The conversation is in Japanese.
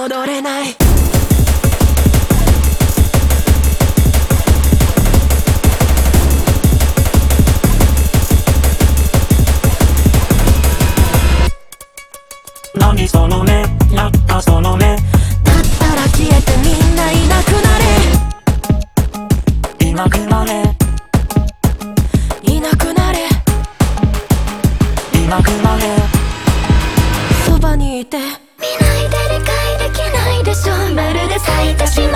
戻れない。 何その目、やったその目。だったら消えてみんないなくなれ。いなくなれ。 いなくなれ。 いなくなれ。 そばにいて見ないで理解できないでしょ。まるで咲いたし